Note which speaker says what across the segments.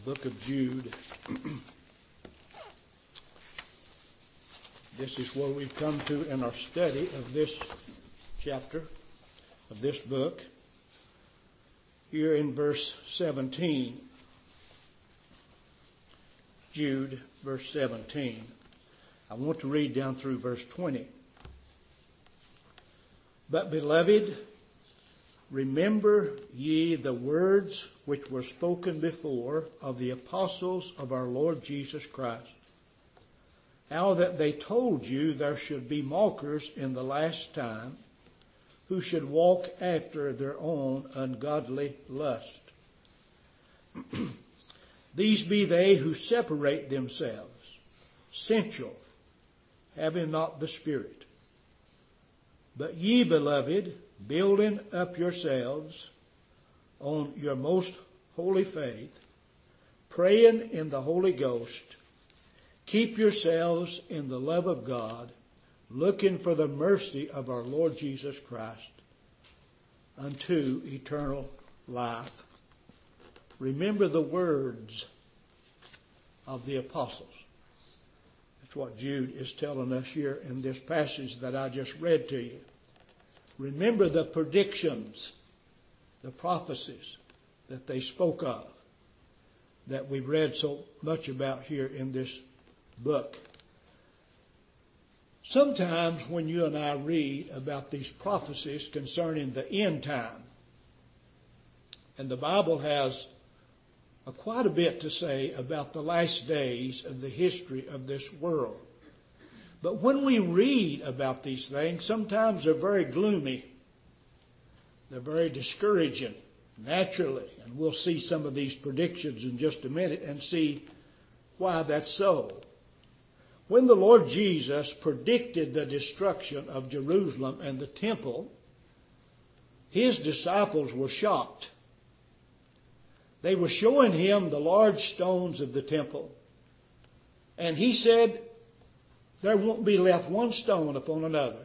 Speaker 1: book of Jude. This is where we've come to in our study of this chapter, of this book. Here in verse 17, Jude, verse 17. I want to read down through verse 20. But beloved, remember ye the words which were spoken before of the apostles of our Lord Jesus Christ, how that they told you there should be mockers in the last time, who should walk after their own ungodly lust. These be they who separate themselves, sensual, having not the Spirit. But ye, beloved, building up yourselves on your most holy faith, praying in the Holy Ghost, keep yourselves in the love of God, looking for the mercy of our Lord Jesus Christ unto eternal life. Remember the words of the apostles. That's what Jude is telling us here in this passage that I just read to you. Remember the predictions, the prophecies that they spoke of, that we've read so much about here in this book. Sometimes when you and I read about these prophecies concerning the end time, and the Bible has quite a bit to say about the last days of the history of this world. But when we read about these things, sometimes they're very gloomy. They're very discouraging, naturally. And we'll see some of these predictions in just a minute and see why that's so. When the Lord Jesus predicted the destruction of Jerusalem and the temple, his disciples were shocked. They were showing him the large stones of the temple. And he said, there won't be left one stone upon another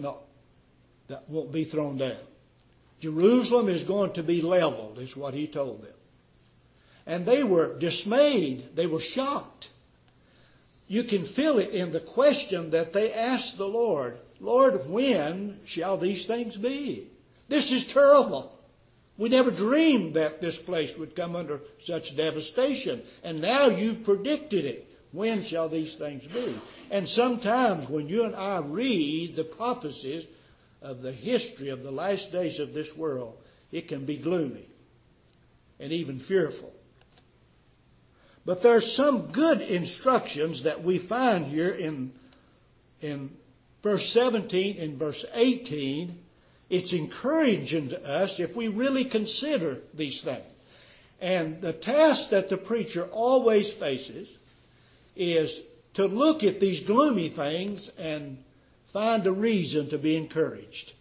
Speaker 1: that won't be thrown down. Jerusalem is going to be leveled, is what he told them. And they were dismayed. They were shocked. You can feel it in the question that they asked the Lord, Lord, when shall these things be? This is terrible. We never dreamed that this place would come under such devastation. And now you've predicted it. When shall these things be? And sometimes when you and I read the prophecies of the history of the last days of this world, it can be gloomy and even fearful. But there's some good instructions that we find here in verse 17 and verse 18. It's encouraging to us if we really consider these things. And the task that the preacher always faces is to look at these gloomy things and find a reason to be encouraged.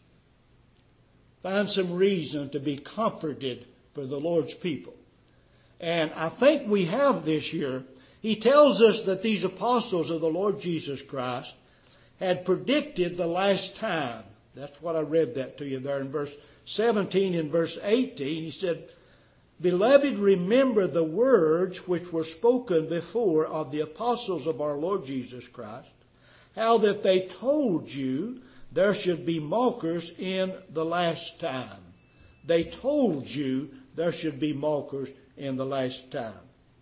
Speaker 1: Find some reason to be comforted for the Lord's people. And I think we have this here. He tells us that these apostles of the Lord Jesus Christ had predicted the last time. That's what I read that to you there in verse 17 and verse 18. He said, Beloved, remember the words which were spoken before of the apostles of our Lord Jesus Christ, how that they told you there should be mockers in the last time. They told you there should be mockers in the last time.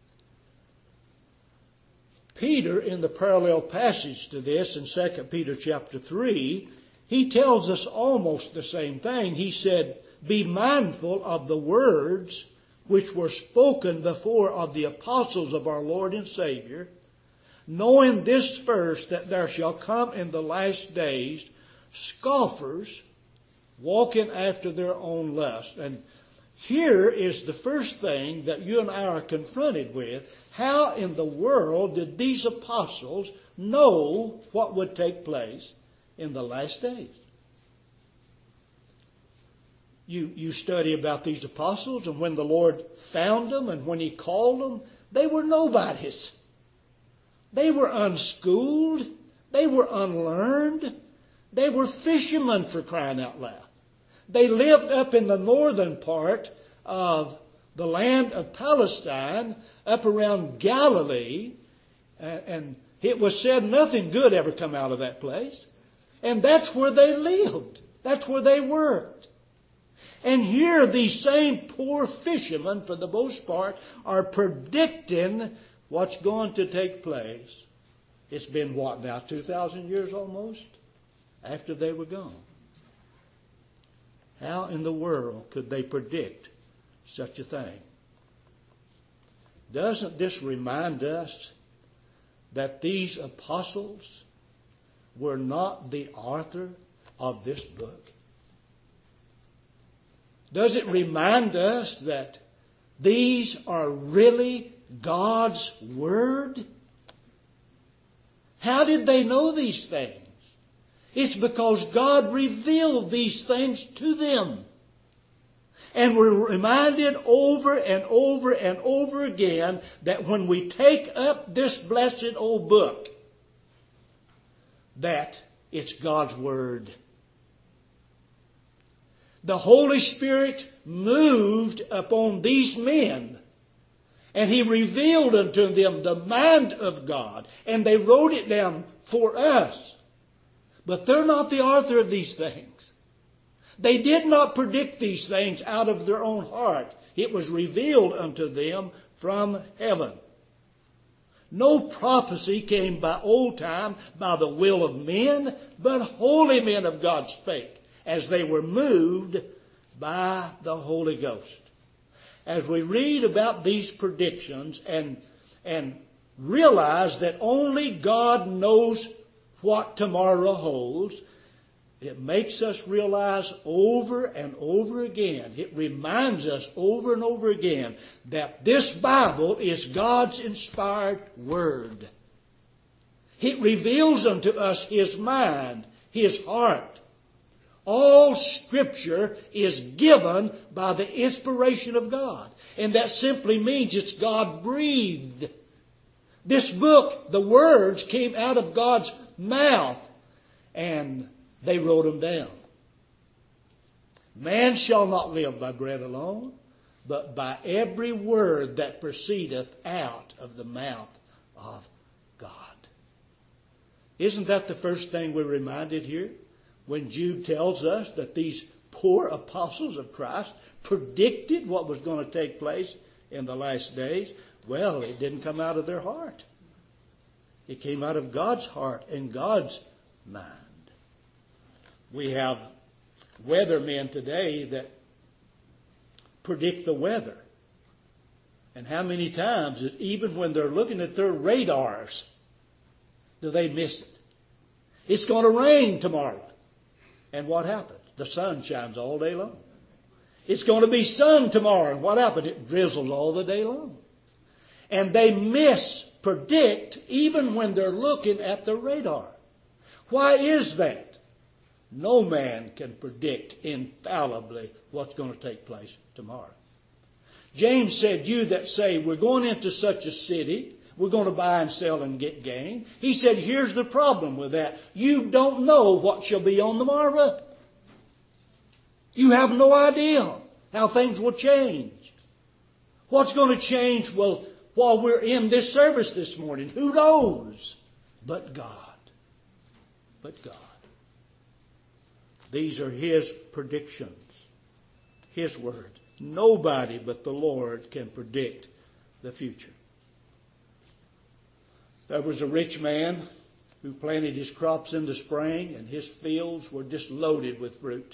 Speaker 1: Peter, in the parallel passage to this in 2 Peter chapter 3, he tells us almost the same thing. He said, Be mindful of the words which were spoken before of the apostles of our Lord and Savior, knowing this first, that there shall come in the last days scoffers, walking after their own lust. And here is the first thing that you and I are confronted with. How in the world did these apostles know what would take place in the last days? You study about these apostles, and when the Lord found them and when he called them, they were nobodies. They were unschooled. They were unlearned. They were fishermen, for crying out loud. They lived up in the northern part of the land of Palestine, up around Galilee, and it was said nothing good ever come out of that place. And that's where they lived. That's where they worked. And here these same poor fishermen, for the most part, are predicting what's going to take place. It's been what now, 2,000 years almost, after they were gone. How in the world could they predict such a thing? Doesn't this remind us that these apostles were not the author of this book? Does it remind us that these are really God's Word? How did they know these things? It's because God revealed these things to them. And we're reminded over and over and over again that when we take up this blessed old book, that it's God's Word. The Holy Spirit moved upon these men, and He revealed unto them the mind of God, and they wrote it down for us. But they're not the author of these things. They did not predict these things out of their own heart. It was revealed unto them from heaven. No prophecy came by old time by the will of men, but holy men of God spake, as they were moved by the Holy Ghost. As we read about these predictions and realize that only God knows what tomorrow holds, it makes us realize over and over again, it reminds us over and over again that this Bible is God's inspired Word. It reveals unto us His mind, His heart. All Scripture is given by the inspiration of God. And that simply means it's God-breathed. This book, the words came out of God's mouth, and they wrote them down. Man shall not live by bread alone, but by every word that proceedeth out of the mouth of God. Isn't that the first thing we're reminded here? When Jude tells us that these poor apostles of Christ predicted what was going to take place in the last days. Well, it didn't come out of their heart. It came out of God's heart and God's mind. We have weathermen today that predict the weather. And how many times, even when they're looking at their radars, do they miss it? It's going to rain tomorrow. And what happened? The sun shines all day long. It's going to be sun tomorrow. And what happened? It drizzles all the day long. And they mispredict even when they're looking at the radar. Why is that? No man can predict infallibly what's going to take place tomorrow. James said, you that say, we're going into such a city, we're going to buy and sell and get gain. He said, here's the problem with that. You don't know what shall be on the morrow. You have no idea how things will change. What's going to change? Well, while we're in this service this morning, who knows? But God. But God. These are His predictions. His word. Nobody but the Lord can predict the future. There was a rich man who planted his crops in the spring, and his fields were just loaded with fruit.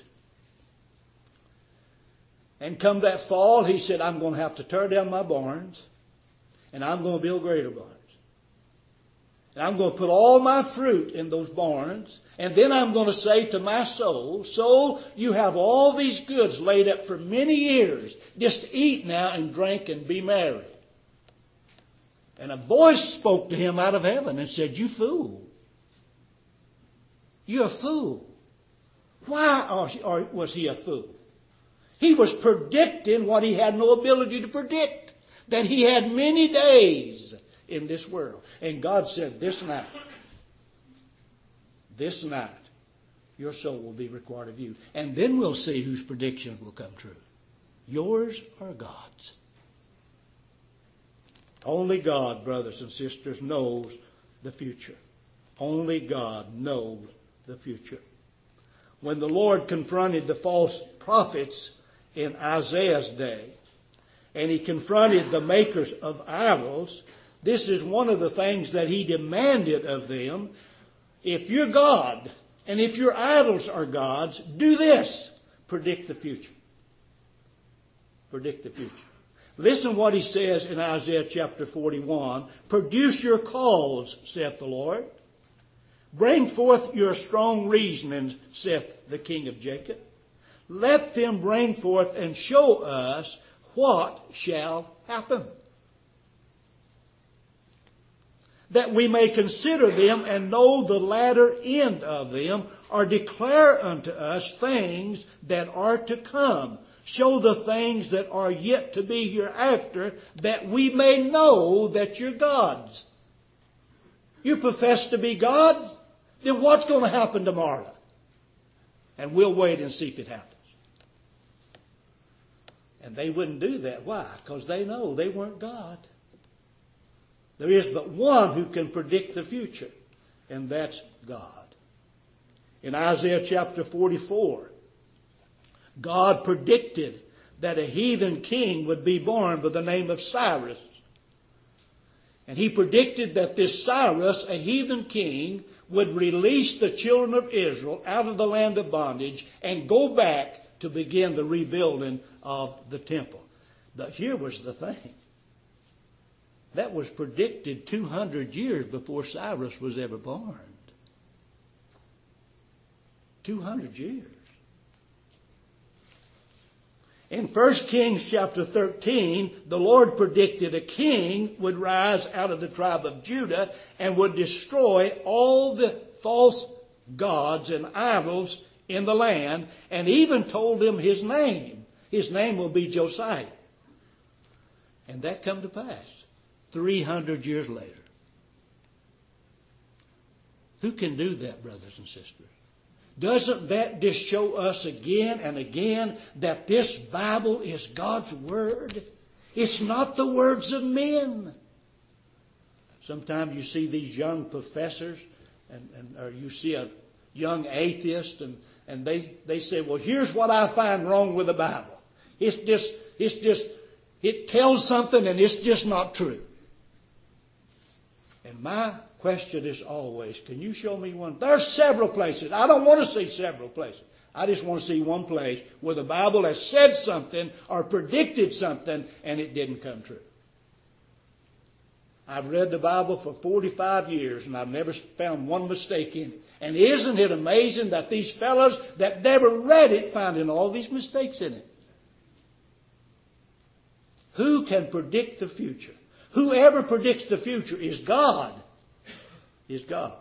Speaker 1: And come that fall, he said, I'm going to have to tear down my barns, and I'm going to build greater barns. And I'm going to put all my fruit in those barns, and then I'm going to say to my soul, soul, you have all these goods laid up for many years. Just eat now and drink and be merry. And a voice spoke to him out of heaven and said, you fool. You're a fool. Why was he a fool? He was predicting what he had no ability to predict. That he had many days in this world. And God said, this night, your soul will be required of you. And then we'll see whose prediction will come true. Yours or God's. Only God, brothers and sisters, knows the future. Only God knows the future. When the Lord confronted the false prophets in Isaiah's day, and he confronted the makers of idols, this is one of the things that he demanded of them. If you're God, and if your idols are gods, do this. Predict the future. Predict the future. Listen what he says in Isaiah chapter 41. Produce your cause, saith the Lord. Bring forth your strong reasonings, saith the King of Jacob. Let them bring forth and show us what shall happen, that we may consider them and know the latter end of them, or declare unto us things that are to come. Show the things that are yet to be hereafter, that we may know that you're gods. You profess to be God, then what's going to happen tomorrow? And we'll wait and see if it happens. And they wouldn't do that. Why? Because they know they weren't God. There is but one who can predict the future, and that's God. In Isaiah chapter 44, God predicted that a heathen king would be born by the name of Cyrus. And he predicted that this Cyrus, a heathen king, would release the children of Israel out of the land of bondage and go back to begin the rebuilding of the temple. But here was the thing. That was predicted 200 years before Cyrus was ever born. 200 years. In 1 Kings chapter 13, the Lord predicted a king would rise out of the tribe of Judah and would destroy all the false gods and idols in the land, and even told them his name. His name will be Josiah. And that come to pass 300 years later. Who can do that, brothers and sisters? Doesn't that just show us again and again that this Bible is God's Word? It's not the words of men. Sometimes you see these young professors or you see a young atheist and they say, well, here's what I find wrong with the Bible. It tells something and it's just not true. And my question is always, can you show me one? There's several places. I don't want to see several places. I just want to see one place where the Bible has said something or predicted something and it didn't come true. I've read the Bible for 45 years and I've never found one mistake in it. And isn't it amazing that these fellows that never read it finding all these mistakes in it? Who can predict the future? Whoever predicts the future is God. Is God.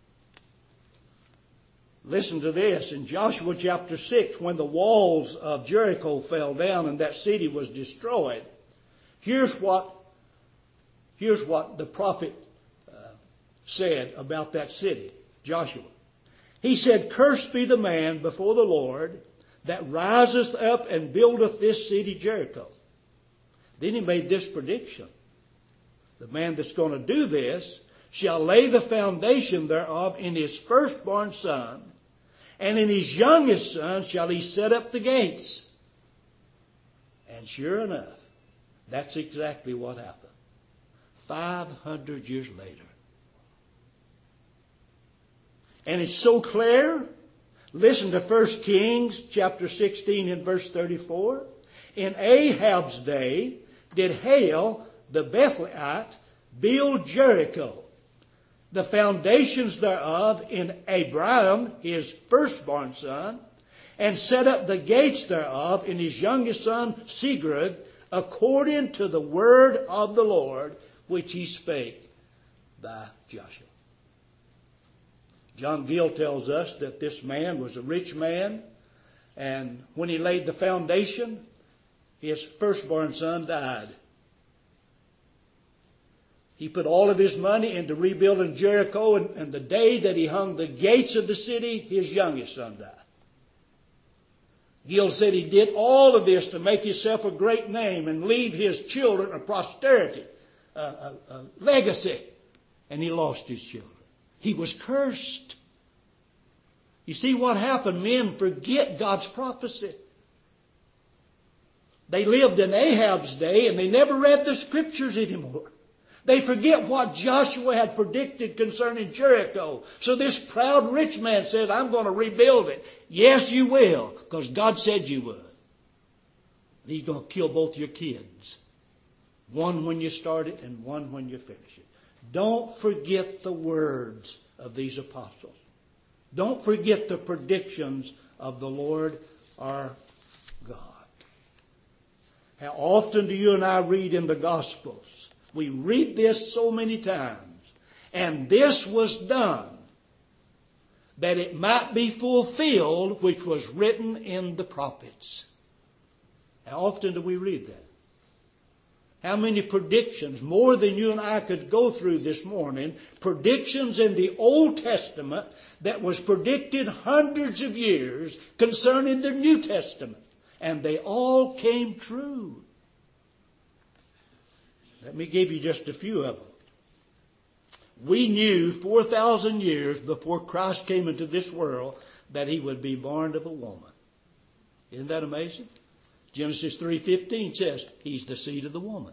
Speaker 1: Listen to this. In Joshua chapter 6, when the walls of Jericho fell down and that city was destroyed, here's what the prophet said about that city, Joshua. He said, "Cursed be the man before the Lord that riseth up and buildeth this city Jericho." Then he made this prediction. The man that's going to do this shall lay the foundation thereof in his firstborn son, and in his youngest son shall he set up the gates. And sure enough, that's exactly what happened. 500 years later. And it's so clear. Listen to 1 Kings chapter 16 and verse 34. In Ahab's day did Hael the Bethelite build Jericho, the foundations thereof in Abraham, his firstborn son, and set up the gates thereof in his youngest son Sigurd, according to the word of the Lord, which he spake by Joshua. John Gill tells us that this man was a rich man, and when he laid the foundation, his firstborn son died. He put all of his money into rebuilding Jericho, and the day that he hung the gates of the city, his youngest son died. Gill said he did all of this to make himself a great name and leave his children a posterity. legacy. And he lost his children. He was cursed. You see what happened? Men forget God's prophecy. They lived in Ahab's day and they never read the scriptures anymore. They forget what Joshua had predicted concerning Jericho. So this proud rich man says, I'm going to rebuild it. Yes, you will, because God said you would. He's going to kill both your kids. One when you start it and one when you finish it. Don't forget the words of these apostles. Don't forget the predictions of the Lord our God. How often do you and I read in the Gospels? We read this so many times. And this was done that it might be fulfilled which was written in the prophets. How often do we read that? How many predictions, more than you and I could go through this morning, predictions in the Old Testament that was predicted hundreds of years concerning the New Testament. And they all came true. Let me give you just a few of them. We knew 4,000 years before Christ came into this world that he would be born of a woman. Isn't that amazing? Genesis 3:15 says he's the seed of the woman.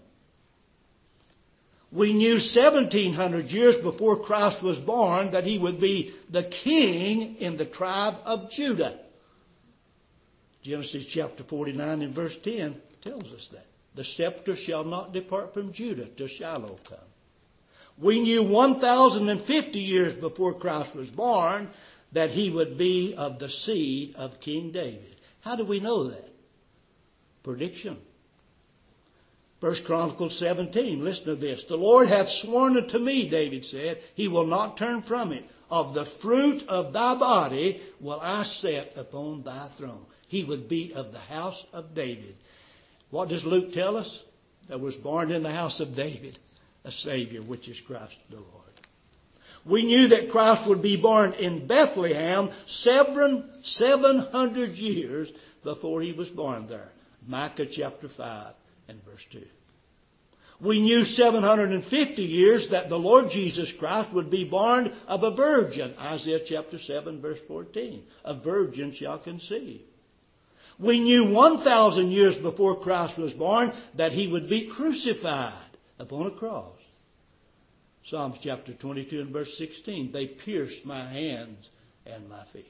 Speaker 1: We knew 1,700 years before Christ was born that he would be the king in the tribe of Judah. Genesis chapter 49 and verse 10 tells us that. The scepter shall not depart from Judah till Shiloh come. We knew 1,050 years before Christ was born that he would be of the seed of King David. How do we know that? Prediction. 1 Chronicles 17, listen to this. The Lord hath sworn unto me, David said, he will not turn from it. Of the fruit of thy body will I set upon thy throne. He would be of the house of David. What does Luke tell us? There was born in the house of David a Savior, which is Christ the Lord. We knew that Christ would be born in Bethlehem 700 years before he was born there. Micah chapter 5 and verse 2. We knew 750 years that the Lord Jesus Christ would be born of a virgin. Isaiah chapter 7 verse 14. A virgin shall conceive. We knew 1,000 years before Christ was born that he would be crucified upon a cross. Psalms chapter 22 and verse 16. They pierced my hands and my feet.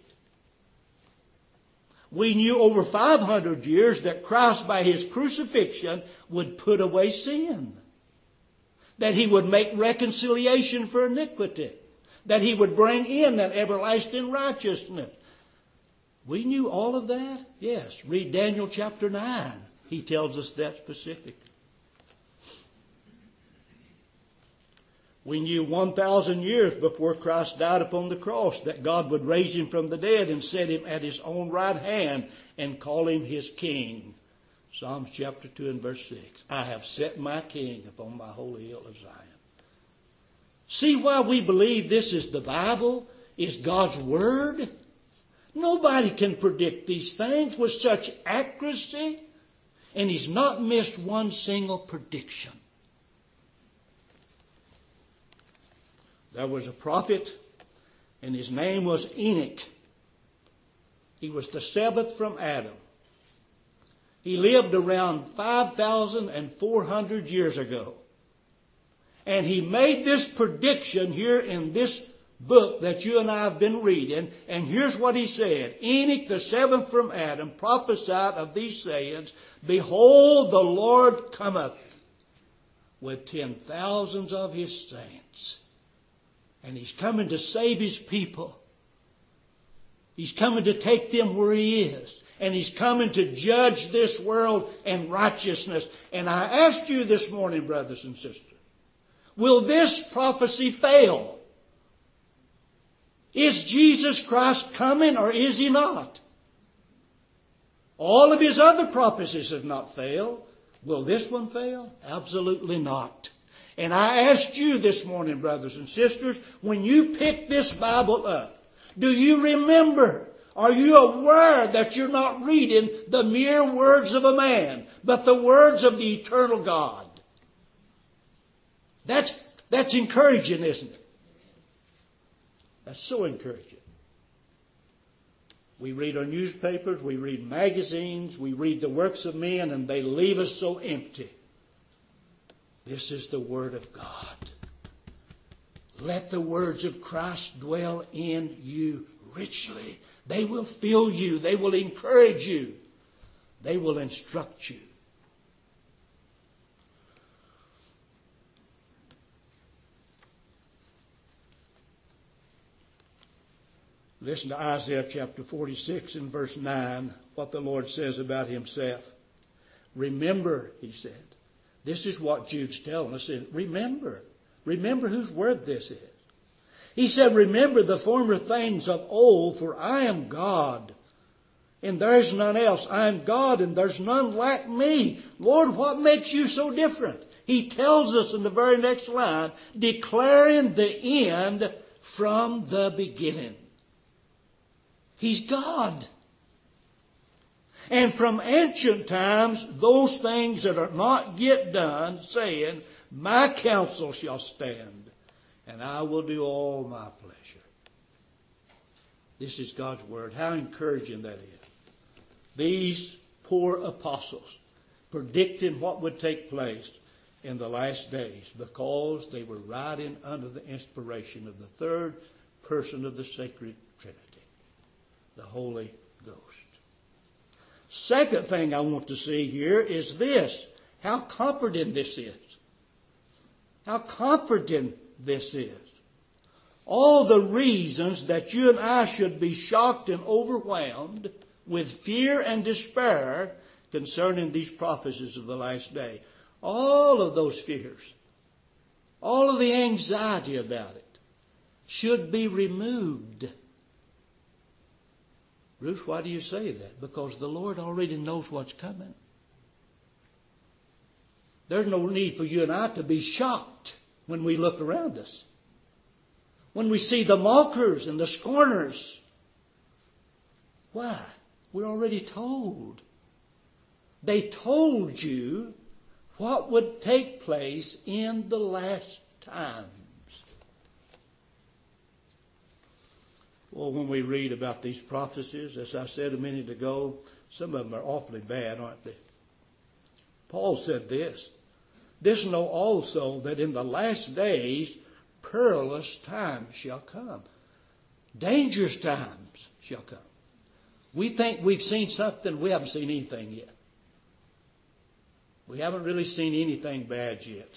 Speaker 1: We knew over 500 years that Christ by his crucifixion would put away sin. That he would make reconciliation for iniquity. That he would bring in that everlasting righteousness. We knew all of that? Yes. Read Daniel chapter 9. He tells us that specifically. We knew 1,000 years before Christ died upon the cross that God would raise him from the dead and set him at his own right hand and call him his king. Psalms chapter 2 and verse 6. I have set my king upon my holy hill of Zion. See why we believe this is the Bible, is God's Word? Nobody can predict these things with such accuracy. And he's not missed one single prediction. There was a prophet, and his name was Enoch. He was the seventh from Adam. He lived around 5,400 years ago. And he made this prediction here in this book that you and I have been reading. And here's what he said. Enoch, the seventh from Adam, prophesied of these sayings, Behold, the Lord cometh with 10,000s of his saints. And he's coming to save his people. He's coming to take them where he is. And he's coming to judge this world in righteousness. And I asked you this morning, brothers and sisters, will this prophecy fail? Is Jesus Christ coming or is he not? All of his other prophecies have not failed. Will this one fail? Absolutely not. And I asked you this morning, brothers and sisters, when you pick this Bible up, do you remember? Are you aware that you're not reading the mere words of a man, but the words of the eternal God? That's encouraging, isn't it? That's so encouraging. We read our newspapers, we read magazines, we read the works of men, and they leave us so empty. This is the Word of God. Let the words of Christ dwell in you richly. They will fill you. They will encourage you. They will instruct you. Listen to Isaiah chapter 46 and verse 9, what the Lord says about himself. Remember, he said. This is what Jude's telling us. Remember. Remember whose word this is. He said, remember the former things of old, for I am God, and there is none else. I am God, and there's none like me. Lord, what makes you so different? He tells us in the very next line, declaring the end from the beginning. He's God. And from ancient times, those things that are not yet done, saying, my counsel shall stand, and I will do all my pleasure. This is God's word. How encouraging that is. These poor apostles predicting what would take place in the last days because they were writing under the inspiration of the third person of the sacred Trinity, the Holy Ghost. Second thing I want to see here is this. How comforting this is. How comforting this is. All the reasons that you and I should be shocked and overwhelmed with fear and despair concerning these prophecies of the last day. All of those fears, all of the anxiety about it should be removed. Ruth, why do you say that? Because the Lord already knows what's coming. There's no need for you and I to be shocked when we look around us. When we see the mockers and the scorners. Why? We're already told. They told you what would take place in the last times. Well, when we read about these prophecies, as I said a minute ago, some of them are awfully bad, aren't they? Paul said this. This know also that in the last days perilous times shall come. Dangerous times shall come. We think we've seen something. We haven't seen anything yet. We haven't really seen anything bad yet.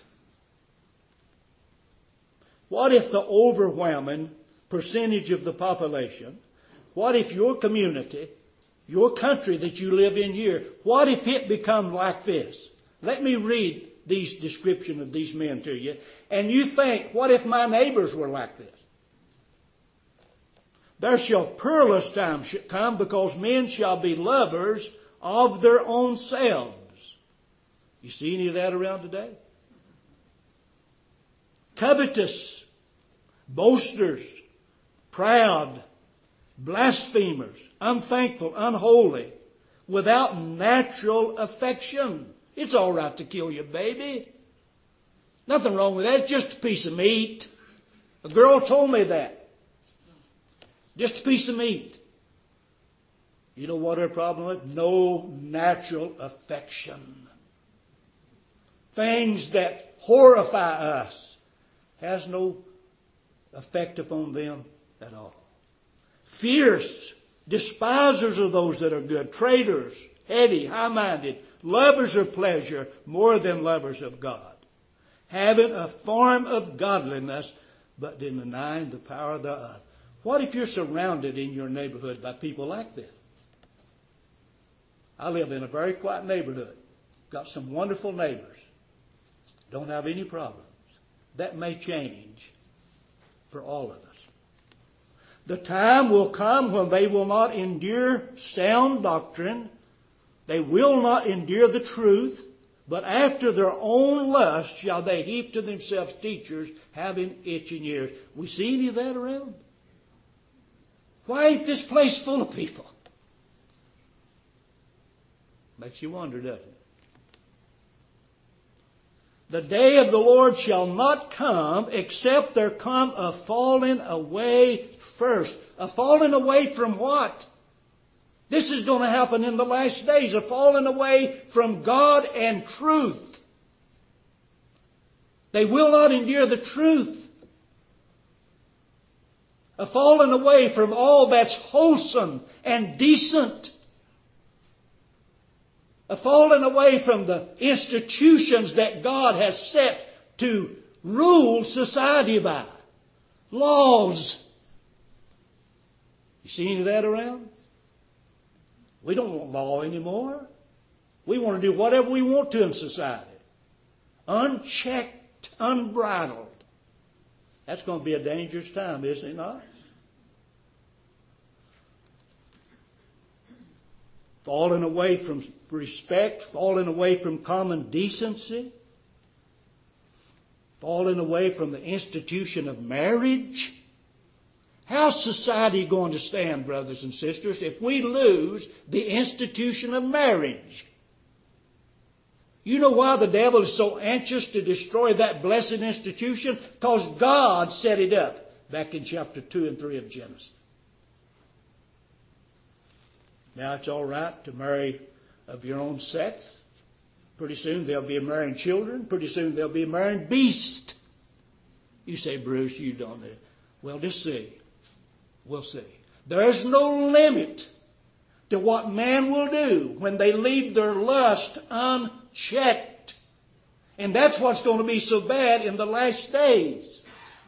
Speaker 1: What if the overwhelming percentage of the population, what if your community, your country that you live in here, what if it become like this? Let me read these description of these men to you. And you think, what if my neighbors were like this? There shall perilous times come because men shall be lovers of their own selves. You see any of that around today? Covetous, boasters, proud, blasphemers, unthankful, unholy, without natural affection. It's all right to kill your baby. Nothing wrong with that. It's just a piece of meat. A girl told me that. Just a piece of meat. You know what her problem is? No natural affection. Things that horrify us has no effect upon them at all. Fierce, despisers of those that are good, traitors, heady, high-minded, lovers of pleasure more than lovers of God, having a form of godliness, but denying the power thereof. What if you're surrounded in your neighborhood by people like this? I live in a very quiet neighborhood. Got some wonderful neighbors. Don't have any problems. That may change for all of us. The time will come when they will not endure sound doctrine. They will not endure the truth, but after their own lust shall they heap to themselves teachers having itching ears. We see any of that around? Why ain't this place full of people? Makes you wonder, doesn't it? The day of the Lord shall not come except there come a falling away first. A falling away from what? This is going to happen in the last days. A falling away from God and truth. They will not endure the truth. A falling away from all that's wholesome and decent. A falling away from the institutions that God has set to rule society by. Laws. You see any of that around? We don't want law anymore. We want to do whatever we want to in society. Unchecked, unbridled. That's going to be a dangerous time, isn't it not? Falling away from respect, falling away from common decency, falling away from the institution of marriage. How's society going to stand, brothers and sisters, if we lose the institution of marriage? You know why the devil is so anxious to destroy that blessed institution? Because God set it up back in chapter 2 and 3 of Genesis. Now it's all right to marry of your own sex. Pretty soon they'll be marrying children. Pretty soon they'll be marrying beasts. You say, Bruce, you don't know. Well, just see. We'll see. There's no limit to what man will do when they leave their lust unchecked. And that's what's going to be so bad in the last days.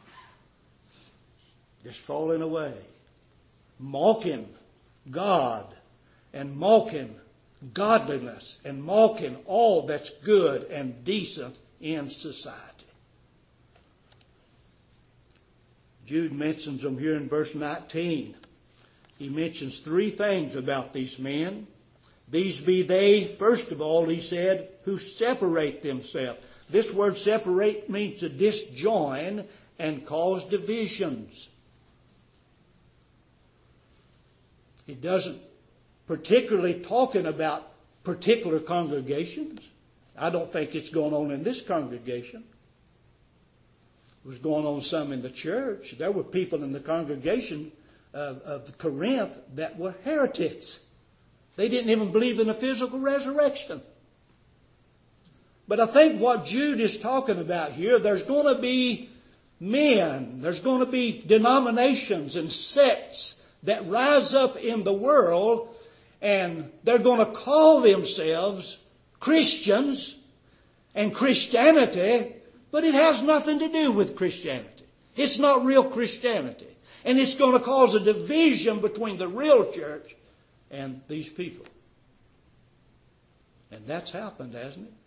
Speaker 1: Just falling away. Mocking God. And mocking godliness. And mocking all that's good and decent in society. Jude mentions them here in verse 19. He mentions three things about these men. These be they, first of all, he said, who separate themselves. This word separate means to disjoin and cause divisions. It doesn't particularly talking about particular congregations. I don't think it's going on in this congregation. It was going on some in the church. There were people in the congregation of Corinth that were heretics. They didn't even believe in a physical resurrection. But I think what Jude is talking about here, there's going to be men, there's going to be denominations and sects that rise up in the world, and they're going to call themselves Christians and Christianity, but it has nothing to do with Christianity. It's not real Christianity. And it's going to cause a division between the real church and these people. And that's happened, hasn't it?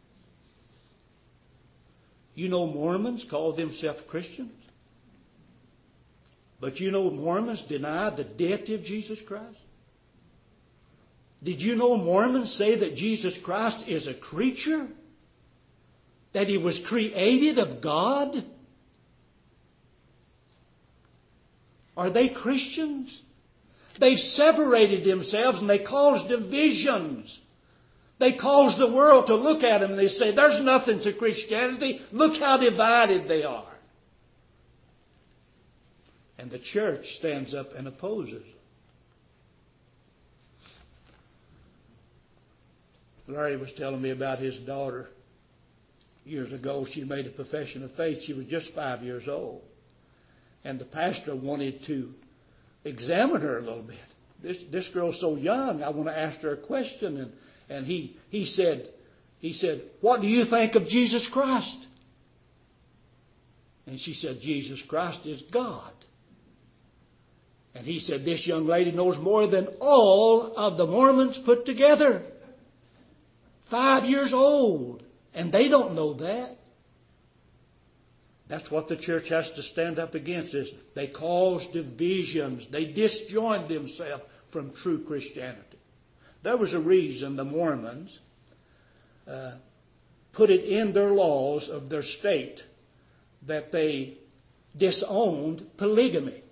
Speaker 1: You know Mormons call themselves Christians. But you know Mormons deny the deity of Jesus Christ. Did you know Mormons say that Jesus Christ is a creature? That He was created of God? Are they Christians? They've separated themselves and they cause divisions. They cause the world to look at them and they say, there's nothing to Christianity. Look how divided they are. And the church stands up and opposes. Larry was telling me about his daughter. Years ago, she made a profession of faith. She was just 5 years old. And the pastor wanted to examine her a little bit. This girl's so young, I want to ask her a question. And he said, what do you think of Jesus Christ? And she said, Jesus Christ is God. And he said, this young lady knows more than all of the Mormons put together. 5 years old. And they don't know that. That's what the church has to stand up against. Is they cause divisions. They disjoin themselves from true Christianity. There was a reason the Mormons put it in their laws of their state that they disowned polygamy.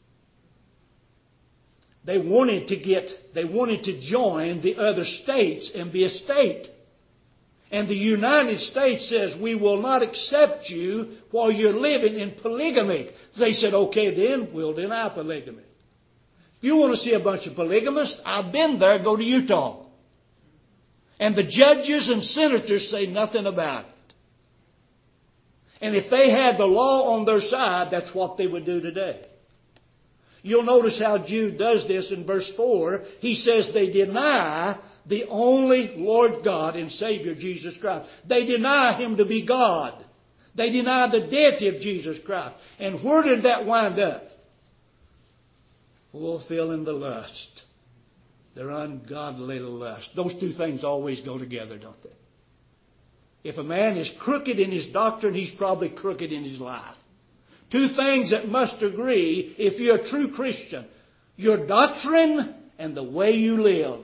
Speaker 1: They wanted to join the other states and be a state. And the United States says, we will not accept you while you're living in polygamy. They said, okay, then we'll deny polygamy. If you want to see a bunch of polygamists, I've been there, go to Utah. And the judges and senators say nothing about it. And if they had the law on their side, that's what they would do today. You'll notice how Jude does this in verse 4. He says they deny the only Lord God and Savior Jesus Christ. They deny Him to be God. They deny the deity of Jesus Christ. And where did that wind up? Fulfilling the lust. Their ungodly lust. Those two things always go together, don't they? If a man is crooked in his doctrine, he's probably crooked in his life. Two things that must agree if you're a true Christian. Your doctrine and the way you live.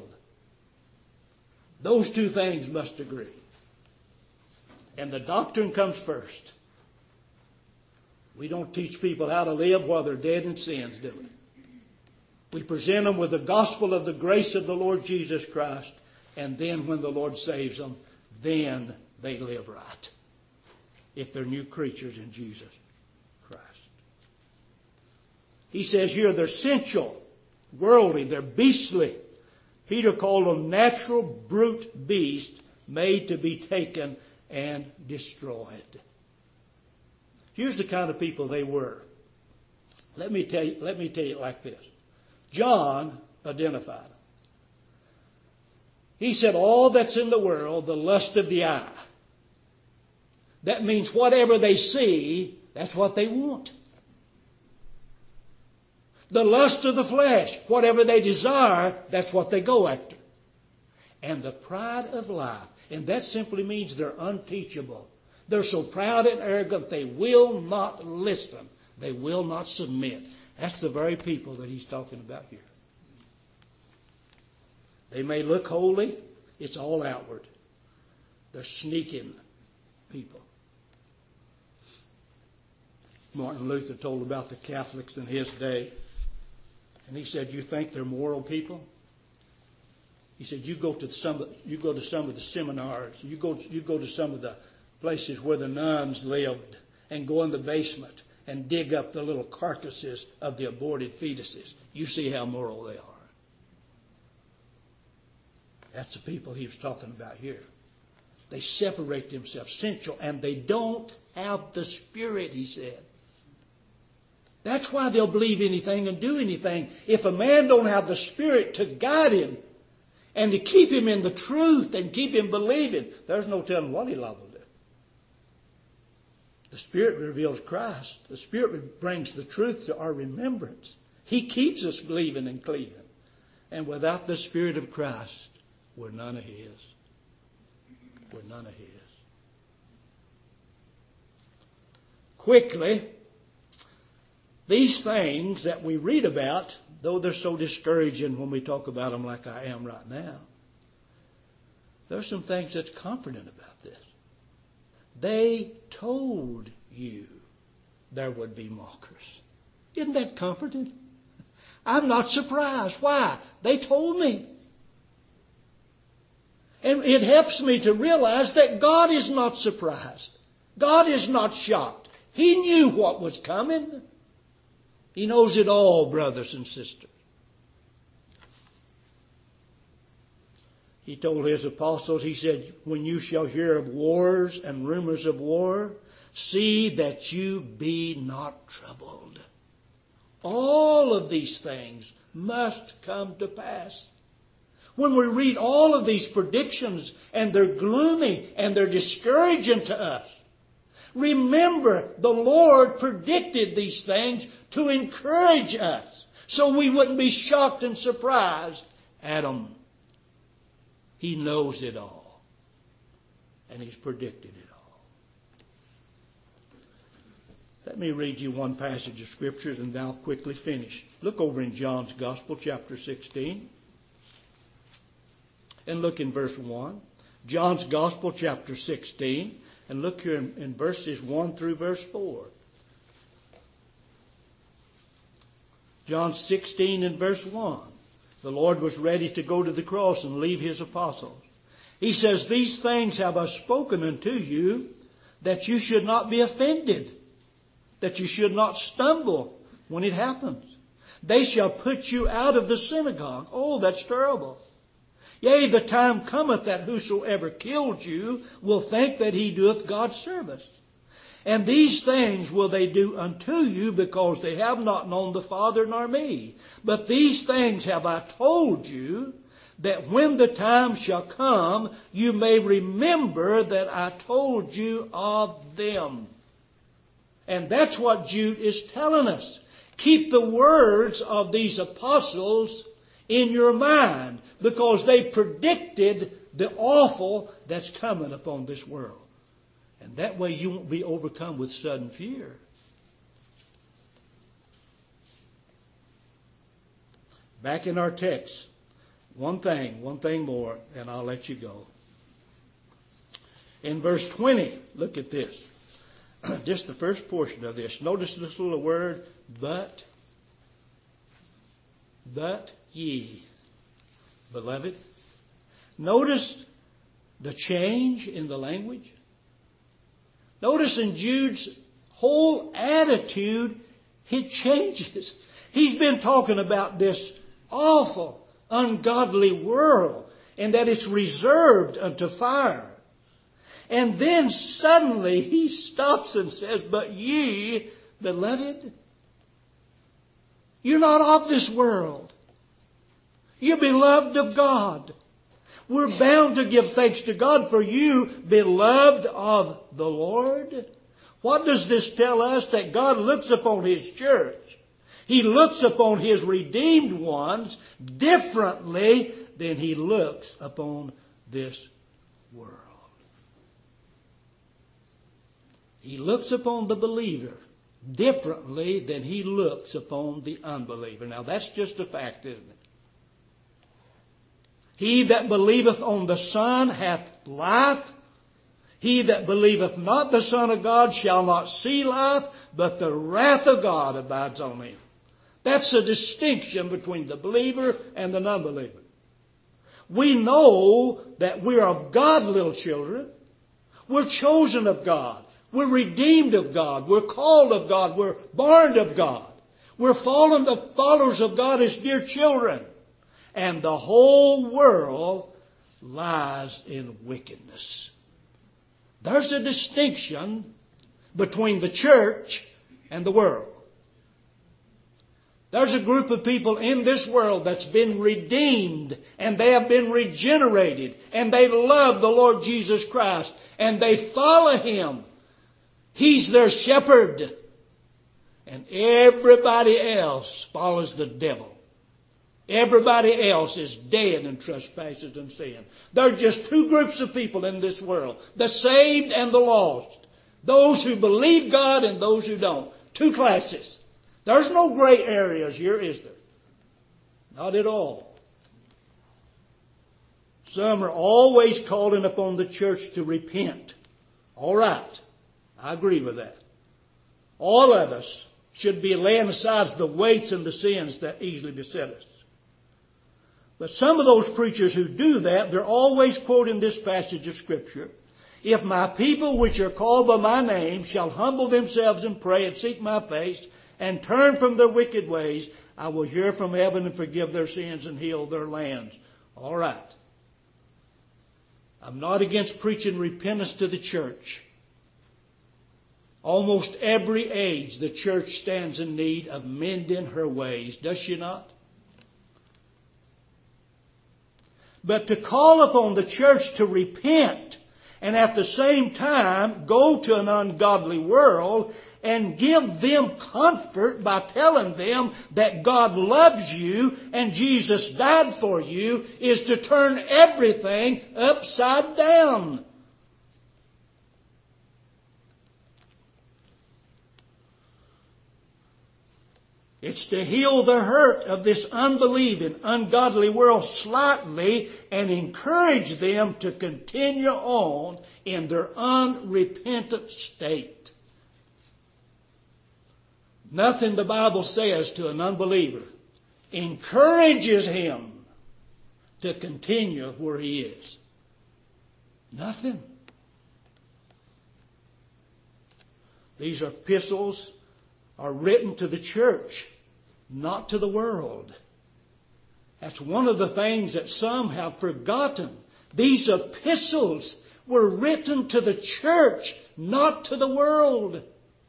Speaker 1: Those two things must agree. And the doctrine comes first. We don't teach people how to live while they're dead in sins, do we? We present them with the gospel of the grace of the Lord Jesus Christ. And then when the Lord saves them, then they live right. If they're new creatures in Jesus Christ. He says here they're sensual, worldly, they're beastly. Peter called them natural brute beasts made to be taken and destroyed. Here's the kind of people they were. Let me tell you it like this. John identified them. He said all that's in the world, the lust of the eye. That means whatever they see, that's what they want. The lust of the flesh, whatever they desire, that's what they go after. And the pride of life, and that simply means they're unteachable. They're so proud and arrogant, they will not listen. They will not submit. That's the very people that he's talking about here. They may look holy, it's all outward. They're sneaking people. Martin Luther told about the Catholics in his day. And he said, you think they're moral people? He said, you go to some of the seminars, you go to some of the places where the nuns lived and go in the basement and dig up the little carcasses of the aborted fetuses. You see how moral they are. That's the people he was talking about here. They separate themselves, sensual, and they don't have the Spirit, he said. That's why they'll believe anything and do anything. If a man don't have the Spirit to guide him and to keep him in the truth and keep him believing, there's no telling what he'll do. The Spirit reveals Christ. The Spirit brings the truth to our remembrance. He keeps us believing and cleaving. And without the Spirit of Christ, we're none of His. We're none of His. Quickly, these things that we read about, though they're so discouraging when we talk about them like I am right now, there's some things that's comforting about this. They told you there would be mockers. Isn't that comforting? I'm not surprised. Why? They told me. And it helps me to realize that God is not surprised. God is not shocked. He knew what was coming. He knows it all, brothers and sisters. He told his apostles, he said, when you shall hear of wars and rumors of war, see that you be not troubled. All of these things must come to pass. When we read all of these predictions and they're gloomy and they're discouraging to us, remember the Lord predicted these things to encourage us so we wouldn't be shocked and surprised at them. He knows it all. And He's predicted it all. Let me read you one passage of Scripture and then I'll quickly finish. Look over in John's Gospel, chapter 16. And look in verse 1. John's Gospel, chapter 16. And look here in verses 1 through verse 4. John 16 and verse 1. The Lord was ready to go to the cross and leave His apostles. He says, these things have I spoken unto you, that you should not be offended, that you should not stumble when it happens. They shall put you out of the synagogue. Oh, that's terrible. Yea, the time cometh that whosoever killed you will think that he doeth God's service. And these things will they do unto you, because they have not known the Father nor me. But these things have I told you, that when the time shall come, you may remember that I told you of them. And that's what Jude is telling us. Keep the words of these apostles in your mind, because they predicted the awful that's coming upon this world. And that way you won't be overcome with sudden fear. Back in our text, one thing more, and I'll let you go. In verse 20, look at this. Just the first portion of this. Notice this little word, but ye, beloved. Notice the change in the language. Notice in Jude's whole attitude, it changes. He's been talking about this awful, ungodly world, and that it's reserved unto fire. And then suddenly he stops and says, but ye, beloved, you're not of this world. You're beloved of God. We're bound to give thanks to God for you, beloved of the Lord. What does this tell us? That God looks upon His church. He looks upon His redeemed ones differently than He looks upon this world. He looks upon the believer differently than He looks upon the unbeliever. Now that's just a fact, isn't it? He that believeth on the Son hath life. He that believeth not the Son of God shall not see life, but the wrath of God abides on him. That's the distinction between the believer and the non-believer. We know that we're of God, little children. We're chosen of God. We're redeemed of God. We're called of God. We're born of God. We're followers of God as dear children. And the whole world lies in wickedness. There's a distinction between the church and the world. There's a group of people in this world that's been redeemed, and they have been regenerated, and they love the Lord Jesus Christ, and they follow Him. He's their shepherd. And everybody else follows the devil. Everybody else is dead in trespasses and sin. There are just two groups of people in this world. The saved and the lost. Those who believe God and those who don't. Two classes. There's no gray areas here, is there? Not at all. Some are always calling upon the church to repent. All right. I agree with that. All of us should be laying aside the weights and the sins that easily beset us. But some of those preachers who do that, they're always quoting this passage of Scripture. If my people which are called by my name shall humble themselves and pray and seek my face and turn from their wicked ways, I will hear from heaven and forgive their sins and heal their lands. All right. I'm not against preaching repentance to the church. Almost every age the church stands in need of mending her ways. Does she not? But to call upon the church to repent and at the same time go to an ungodly world and give them comfort by telling them that God loves you and Jesus died for you is to turn everything upside down. It's to heal the hurt of this unbelieving, ungodly world slightly and encourage them to continue on in their unrepentant state. Nothing the Bible says to an unbeliever encourages him to continue where he is. Nothing. These epistles are written to the church, not to the world. That's one of the things that some have forgotten. These epistles were written to the church, not to the world.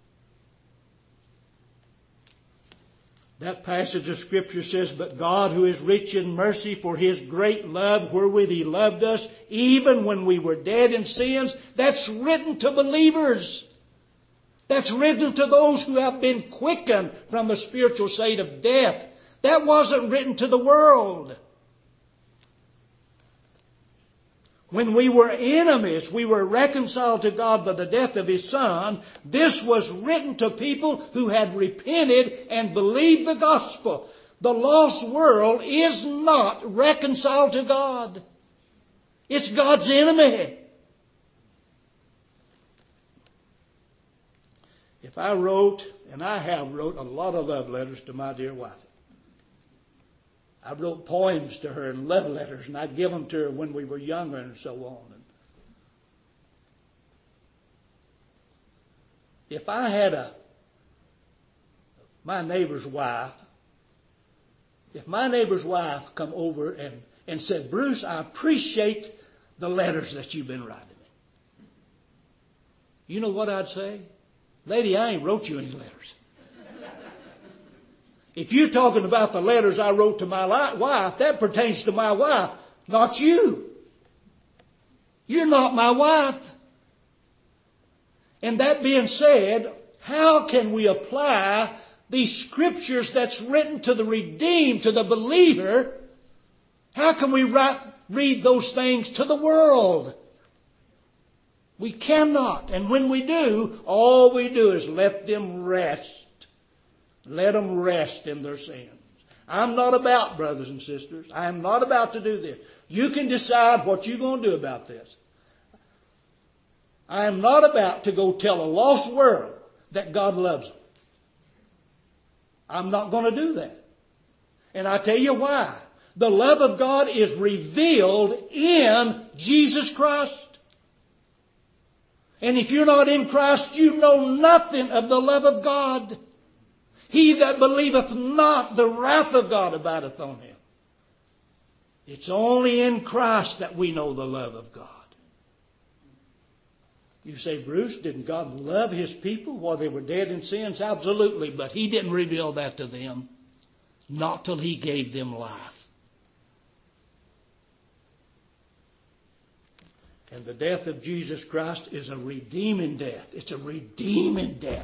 Speaker 1: That passage of Scripture says, "But God, who is rich in mercy, for His great love wherewith He loved us, even when we were dead in sins." That's written to believers. That's written to those who have been quickened from a spiritual state of death. That wasn't written to the world. When we were enemies, we were reconciled to God by the death of His Son. This was written to people who had repented and believed the gospel. The lost world is not reconciled to God. It's God's enemy. If I wrote, and I have wrote a lot of love letters to my dear wife. I wrote poems to her and love letters, and I'd give them to her when we were younger and so on. If I had my neighbor's wife, if my neighbor's wife come over and said, "Bruce, I appreciate the letters that you've been writing me," you know what I'd say? "Lady, I ain't wrote you any letters. If you're talking about the letters I wrote to my wife, that pertains to my wife, not you. You're not my wife." And that being said, how can we apply these scriptures that's written to the redeemed, to the believer? How can we read those things to the world? We cannot. And when we do, all we do is let them rest. Let them rest in their sins. I'm not about, brothers and sisters, I am not about to do this. You can decide what you're going to do about this. I am not about to go tell a lost world that God loves them. I'm not going to do that. And I tell you why. The love of God is revealed in Jesus Christ. And if you're not in Christ, you know nothing of the love of God. "He that believeth not, the wrath of God abideth on him." It's only in Christ that we know the love of God. You say, "Bruce, didn't God love His people while they were dead in sins?" Absolutely, but He didn't reveal that to them. Not till He gave them life. And the death of Jesus Christ is a redeeming death. It's a redeeming death.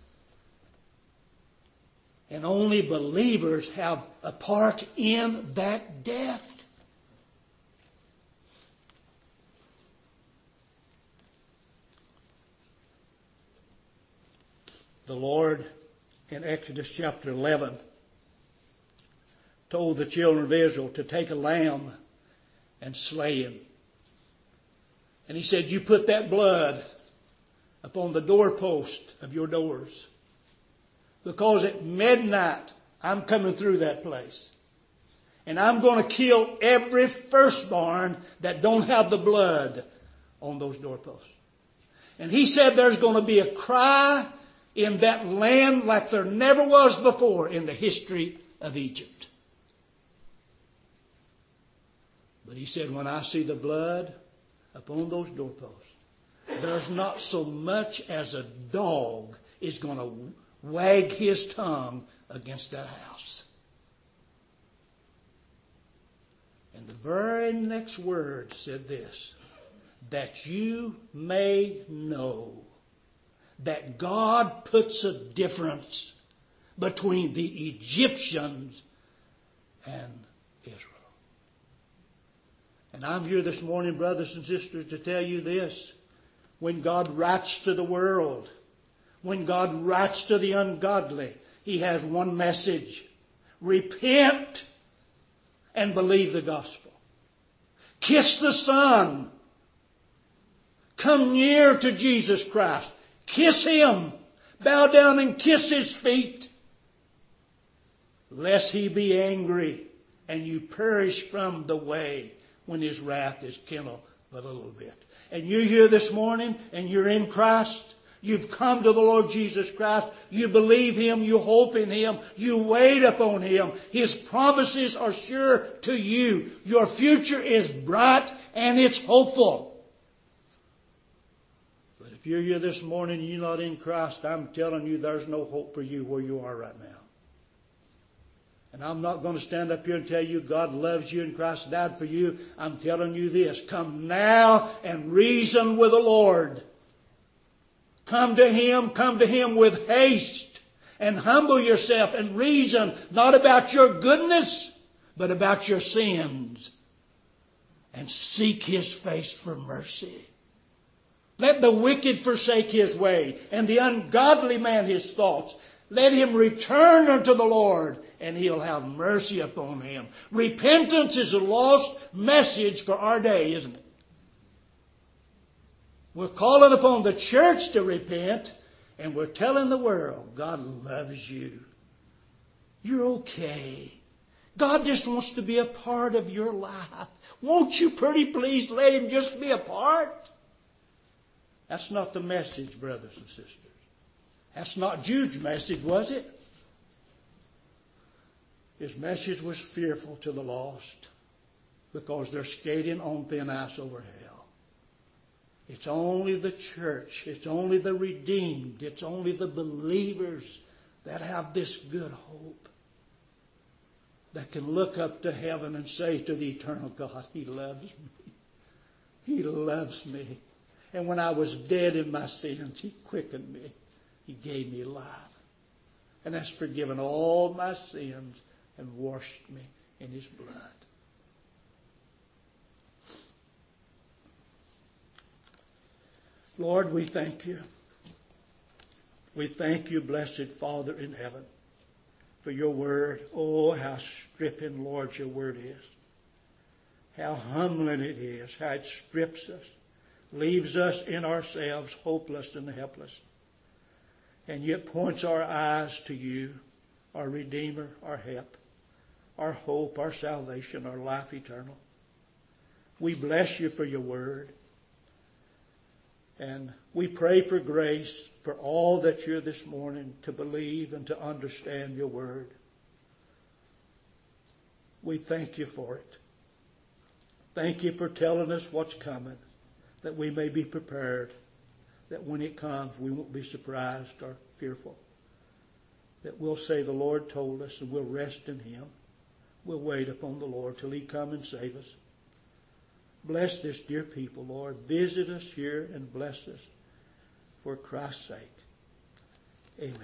Speaker 1: And only believers have a part in that death. The Lord, in Exodus chapter 11, told the children of Israel to take a lamb and slay him. And He said, "You put that blood upon the doorpost of your doors. Because at midnight, I'm coming through that place. And I'm going to kill every firstborn that don't have the blood on those doorposts." And He said there's going to be a cry in that land like there never was before in the history of Egypt. But He said, when I see the blood upon those doorposts, there's not so much as a dog is going to wag his tongue against that house. And the very next word said this: "That you may know that God puts a difference between the Egyptians and Israel." And I'm here this morning, brothers and sisters, to tell you this. When God writes to the world, when God writes to the ungodly, He has one message: repent and believe the gospel. Kiss the Son. Come near to Jesus Christ. Kiss Him. Bow down and kiss His feet. Lest He be angry and you perish from the way when His wrath is kindled but a little bit. And you're here this morning and you're in Christ. You've come to the Lord Jesus Christ. You believe Him. You hope in Him. You wait upon Him. His promises are sure to you. Your future is bright and it's hopeful. But if you're here this morning and you're not in Christ, I'm telling you there's no hope for you where you are right now. And I'm not going to stand up here and tell you God loves you and Christ died for you. I'm telling you this. Come now and reason with the Lord. Come to Him with haste and humble yourself and reason not about your goodness, but about your sins. And seek His face for mercy. Let the wicked forsake his way and the ungodly man his thoughts. Let him return unto the Lord and He'll have mercy upon him. Repentance is a lost message for our day, isn't it? We're calling upon the church to repent, and we're telling the world, God loves you. You're okay. God just wants to be a part of your life. Won't you pretty please let Him just be a part? That's not the message, brothers and sisters. That's not Jude's message, was it? His message was fearful to the lost because they're skating on thin ice over hell. It's only the church, it's only the redeemed, it's only the believers that have this good hope, that can look up to heaven and say to the eternal God, He loves me. He loves me. And when I was dead in my sins, He quickened me. He gave me life. And has forgiven all my sins and washed me in His blood. Lord, we thank You. We thank You, blessed Father in heaven, for Your word. Oh, how stripping, Lord, Your word is. How humbling it is. How it strips us. Leaves us in ourselves hopeless and helpless. And yet points our eyes to You, our Redeemer, our help, our hope, our salvation, our life eternal. We bless You for Your word. And we pray for grace for all that You're this morning to believe and to understand Your word. We thank You for it. Thank You for telling us what's coming, that we may be prepared, that when it comes we won't be surprised or fearful, that we'll say the Lord told us and we'll rest in Him. We'll wait upon the Lord till He come and save us. Bless this dear people, Lord. Visit us here and bless us for Christ's sake. Amen.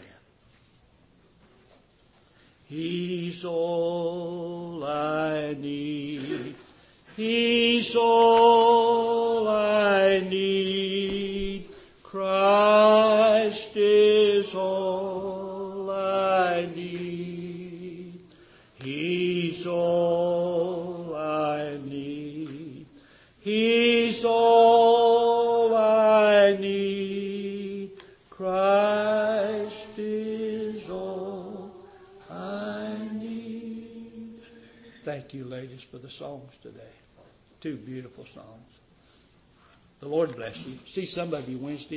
Speaker 1: He's all I need. He's all I need. Christ is all I need. He's all I need. He's all I need. Christ is all I need. Thank you, ladies, for the songs today. Two beautiful songs. The Lord bless you. See some of you Wednesday.